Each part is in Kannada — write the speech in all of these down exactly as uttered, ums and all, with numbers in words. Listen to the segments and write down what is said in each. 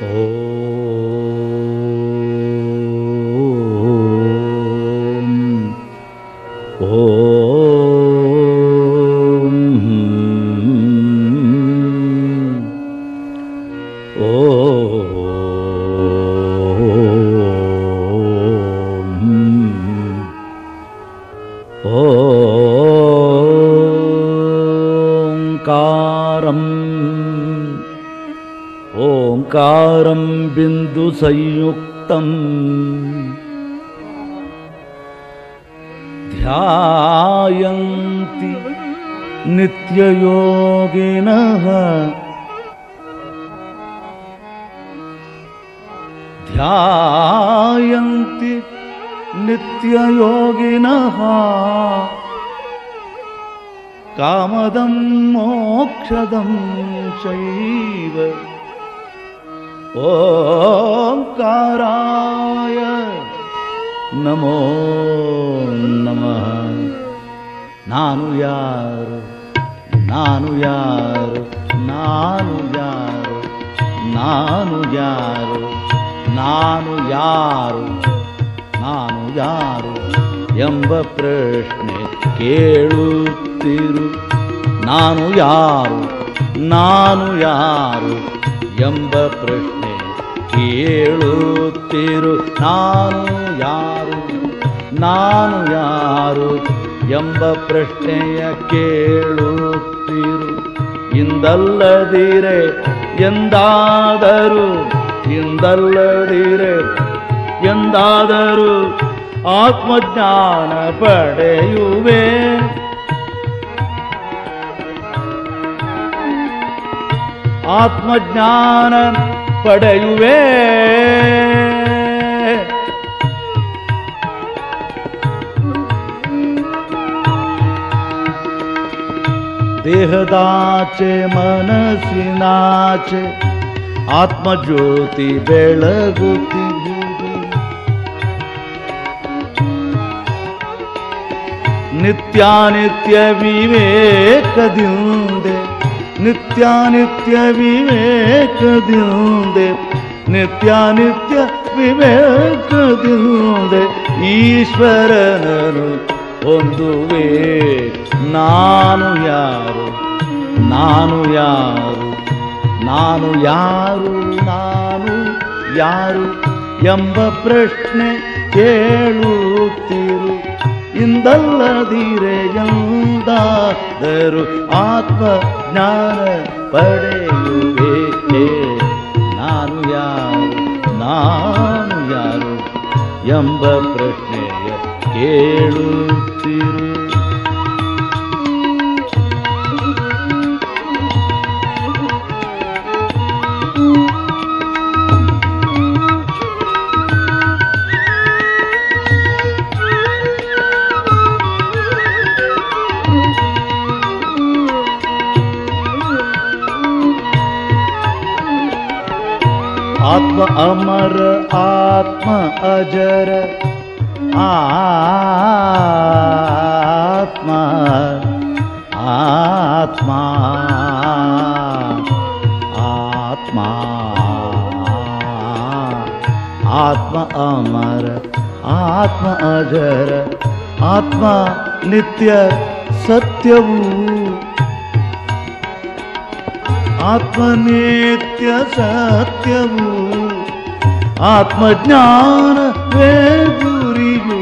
ಓಂಕಾರಂ ಬಿಂದು ಸಂಯುಕ್ತಂ ಧ್ಯಾಯಂತಿ ನಿತ್ಯಯೋಗಿನಃ ಧ್ಯಾಯಂತಿ ನಿತ್ಯಯೋಗಿನಃ ಕಾಮದಂ ಮೋಕ್ಷದಂ ಚೈವ ಓಂಕಾರಾಯ ನಮೋ ನಮಃ. ನಾನು ಯಾರು ನಾನು ಯಾರು ನಾನು ಯಾರು ನಾನು ಯಾರು ನಾನು ಯಾರು ನಾನು ಯಾರು ಎಂಬ ಪ್ರಶ್ನೆ ಕೇಳುತ್ತಿರು. ನಾನು ಯಾರು ನಾನು ಯಾರು ಎಂಬ ಪ್ರಶ್ನೆ ಕೇಳುತ್ತಿರು. ನಾನು ಯಾರು ನಾನು ಯಾರು ಎಂಬ ಪ್ರಶ್ನೆಯ ಕೇಳುತ್ತಿರು. ಇಂದಲ್ಲದಿರೆ ಎಂದಾದರೂ ಇಂದಲ್ಲದಿರೆ ಎಂದಾದರೂ ಆತ್ಮಜ್ಞಾನ ಪಡೆಯುವೆ. ಆತ್ಮಜ್ಞಾನ ಪಡೆಯುವೆ. ದೇಹದಾಚೆ ಮನಸ್ಸಿನಾಚೆ ಆತ್ಮಜ್ಯೋತಿ ಬೆಳಗುತ್ತಿರುವುದು. ನಿತ್ಯಾನಿತ್ಯ ವಿವೇಕದಿಂದೆ ನಿತ್ಯಾನಿತ್ಯ ವಿವೇಕದಿಂದೆ ನಿತ್ಯಾನಿತ್ಯ ವಿವೇಕದಿಂದೆ ಈಶ್ವರನನು ಹೊಂದುವೆ. ನಾನು ಯಾರು ನಾನು ಯಾರು ನಾನು ಯಾರು ನಾನು ಯಾರು ಎಂಬ ಪ್ರಶ್ನೆ ಕೇಳುತ್ತಿರು. ಇಂದಲ್ಲದಿರೆ ಎಂದಾದರೂ ಆತ್ಮ ಜ್ಞಾನ ಪಡೆಯುವೆ. ನಾನು ಯಾರು ನಾನು ಯಾರು ಎಂಬ ಪ್ರಶ್ನೆಯ ಕೇಳುತ್ತಿರು. ಆತ್ಮ ಅಮರ ಆತ್ಮ ಅಜರ ಆತ್ಮ ಆತ್ಮ ಆತ್ಮ ಆತ್ಮ ಅಮರ ಆತ್ಮ ಅಜರ ಆತ್ಮ ನಿತ್ಯ ಸತ್ಯವು ಆತ್ಮನಿತ್ಯ ಸತ್ಯವು ಆತ್ಮಜ್ಞಾನವೇ ಗುರಿಯು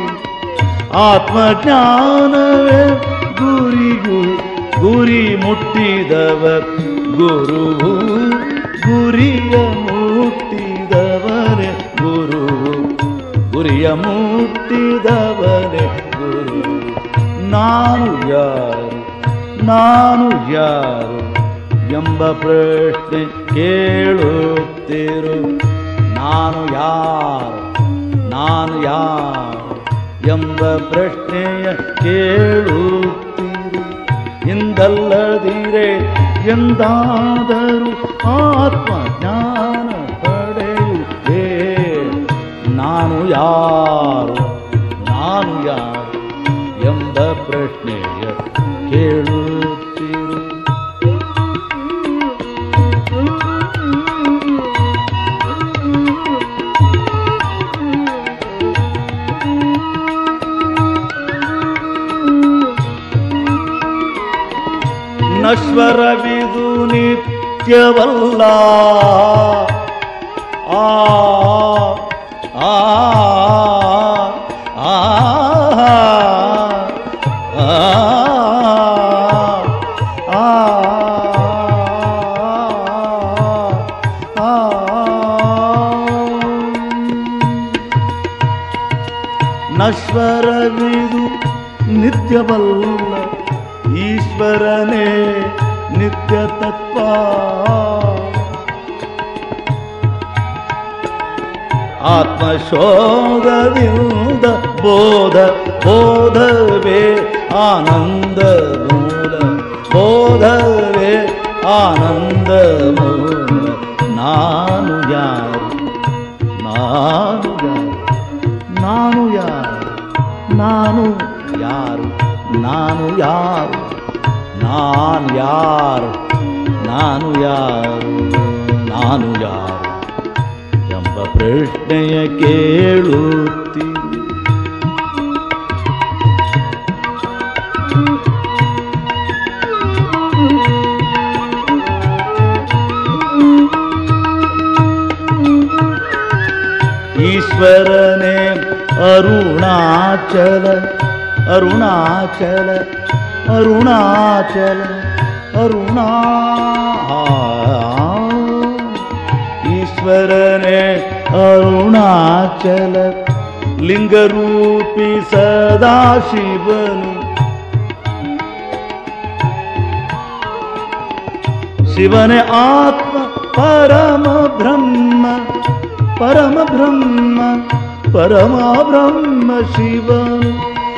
ಆತ್ಮಜ್ಞಾನವೇ ಗುರಿಯು ಗುರಿ ಮುಟ್ಟಿದವ ಗುರುವು ಗುರಿಯ ಮುಟ್ಟಿದವನೇ ಗುರುವು ಗುರಿಯ ಮುಟ್ಟಿದವನೇ ಗುರು. ನಾನು ಯಾರು ನಾನು ಯಾರು ಎಂಬ ಪ್ರಶ್ನೆ ಕೇಳುತ್ತಿರು. ನಾನು ಯಾರು ನಾನು ಯಾರು ಎಂಬ ಪ್ರಶ್ನೆಯ ಕೇಳುತ್ತಿರು. ಇಂದಲ್ಲದಿರೆ ಎಂದಾದರೂ ಆತ್ಮ ಜ್ಞಾನ ಪಡೆಯುವೆ. ನಾನು ಯಾರು ನಾನು ಯಾರು ಎಂಬ ಪ್ರಶ್ನೆಯ ಕೇಳುತ್ತಿರು. ನಶ್ವರವಿದು ನಿತ್ಯವಲ್ಲ. ಆ ಆ ಆ ನಶ್ವರವಿದು ನಿತ್ಯವಲ್ಲ, ಈಶ್ವರನೇ ನಿತ್ಯ ತತ್ವ. ಆತ್ಮಶೋಧದಿಂದ ಬೋಧ ಬೋಧವೇ ಆನಂದ ಮೂಲ, ಬೋಧವೇ ಆನಂದ ಮೂಲ. ನಾನು ಯಾರು ನಾನು ಯಾರು ನಾನು ಯಾರು ನಾನು ಯಾರು ನಾನು ಯಾರು ನಾನು ಯಾರು ನಾನು ಯಾರು ನಾನು ಯಾರು ಎಂಬ ಪ್ರಶ್ನೆಯ ಕೇಳುತ್ತೀನಿ. ಈಶ್ವರನೇ ಅರುಣಾಚಲ ಅರುಣಾಚಲ ಅರುಣಾಚಲ ಅರುಣಾ ಈಶ್ವರನೇ ಅರುಣಾಚಲ ಲಿಂಗರೂಪಿ ಸದಾಶಿವನು. ಶಿವನೇ ಆತ್ಮ ಪರಮ ಬ್ರಹ್ಮ ಪರಮ ಬ್ರಹ್ಮ ಪರಮ ಬ್ರಹ್ಮ ಶಿವನು.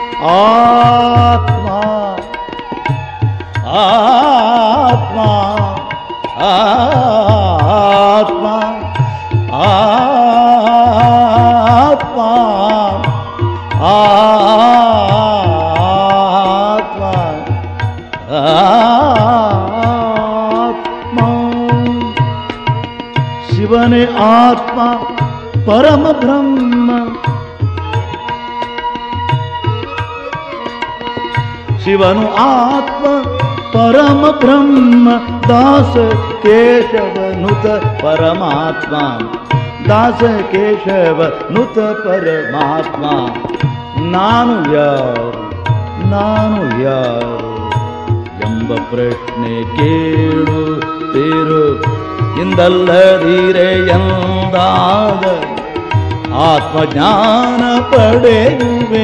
ಆತ್ಮ ಆತ್ಮ ಆತ್ಮ ಆತ್ಮ ಆತ್ಮ ಆತ್ಮ ಶಿವನೇ ಆತ್ಮ ಪರಮ ಬ್ರಹ್ಮ. ಶಿವನು ಆತ್ಮ ಪರಮ ಬ್ರಹ್ಮ. ದಾಸ ಕೇಶವ ನುತ ಪರಮಾತ್ಮ, ದಾಸ ಕೇಶವ ನುತ ಪರಮಾತ್ಮ. ನಾನು ಯಾರು ನಾನು ಯಾರು ಎಂಬ ಪ್ರಶ್ನೆ ಕೇಳುತ್ತಿರು. ಇಂದಲ್ಲದಿರೆ ಎಂದಾಗ ಆತ್ಮಜ್ಞಾನ ಪಡೆಯುವೆ,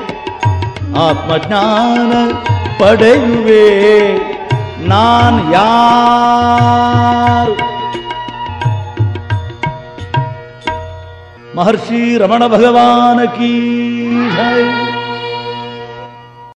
ಆತ್ಮಜ್ಞಾನ ಪಡೆಯುವೆ. ನಾನ್ ಯಾರು? ಮಹರ್ಷಿ ರಮಣ ಭಗವಾನ್ ಕೀ ಜೈ.